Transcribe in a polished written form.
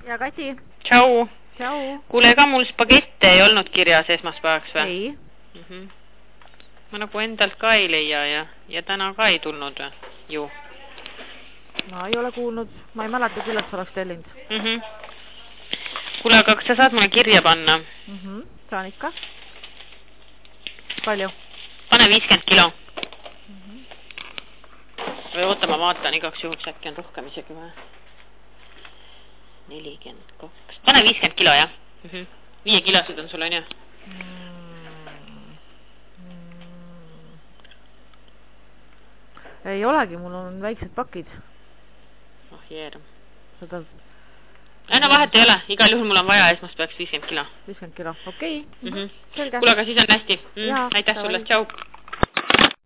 ja Kati. Tšau. Tšau. Kuule, ega mul spagette ei olnud kirjas esmaspäevaks või? Ei. Ma nagu endalt ka ei leia ja täna ka ei tulnud ju. Ma ei ole kuulnud. Ma ei mäleta küll, et sa oleks tellinud. Kuule, aga kas sa saad mulle kirja panna? Saan ikka. Palju? Pane 50 kilo. Või oota, ma vaatan igaks juhuks, äkki on rohkem isegi vaja. 42. Pane 50 kilo, jah? 5 kilosid on sul, on ju? Ei olegi, mul on väiksed pakid. Oh, jeerum. Seda... No vahet ei ole, igal juhul mul on vaja esmaspäevaks 50 kilo. 50 kilo, okei. Kuule, aga siis on hästi. Aitäh sulle, tšau.